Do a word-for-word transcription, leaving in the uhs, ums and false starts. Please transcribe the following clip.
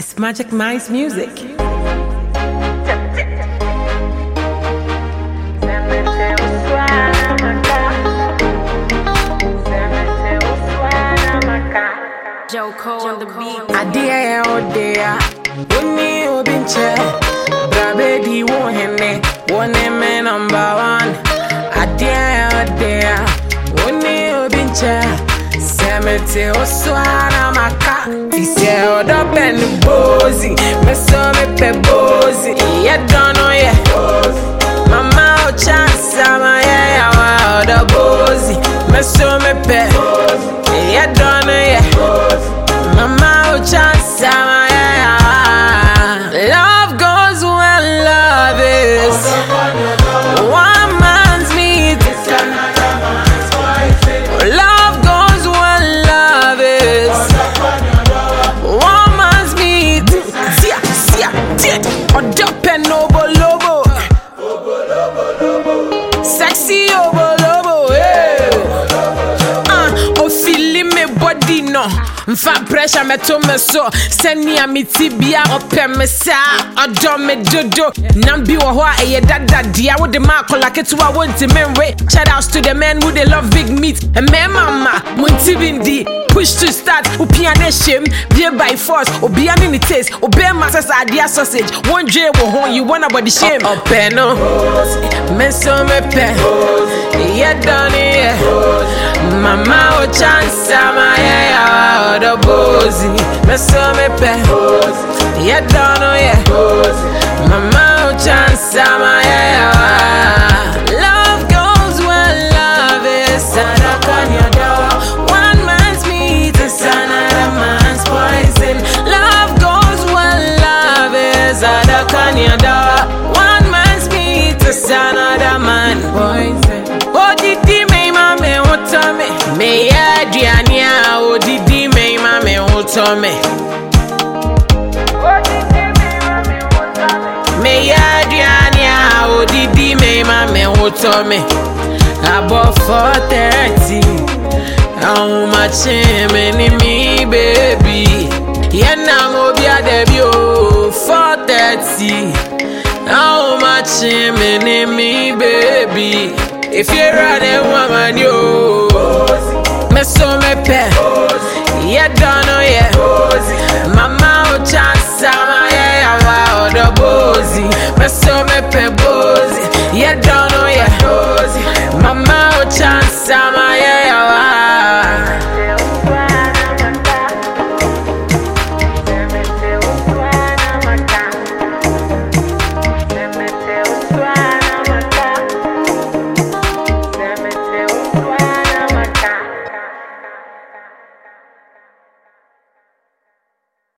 It's Magic Mice music. Joe Cole on the beat. Adia odea, uni obinche, brabe di wohene, one man number one. Adia odea, uni obinche, semete oswana maka. Tise odo ben bozi, meso me pe bozi. Ye don't know ye, mama o chance ama ye ya wa odo bozi, meso me pe. Ye don't know ye. Mama, oh, chance, love goes when love is one man's meat. Love goes when love is one man's meat. Tia, tia, tia. Odope nobo lobo, sexy obo lobo. Ah, oh, feeling me body no. Mfa pressure me to me so send me a mitibia ope me sa odo me dodo nambi wo ho a ye dada dia wo de ma kola ketua wonti menwe. Shout outs to the men who they love big meat and me mama muntibindi push to start upiane shim be by force obiane ni taste obe masasa adia sausage one dre wo ho you wanna body shame ope no me so me pe ye done it mama o chance ama ya the bozy, me so me pe. Yeah, don't know yeah. Mama, o chance, ama yeah. Love goes when love is. Sana can your door. One man's meat is another man's poison. Love goes when love is. Sana can your door. One man's meat is another man's poison. Oh, didi me mama, what me? Me yeah, Diania, oh didi. Me me ya diania o didi me ma me woto me about four thirty how much me ni me baby ya na mo bia debi o four thirty how much me ni me baby if you run a woman yo me so me pe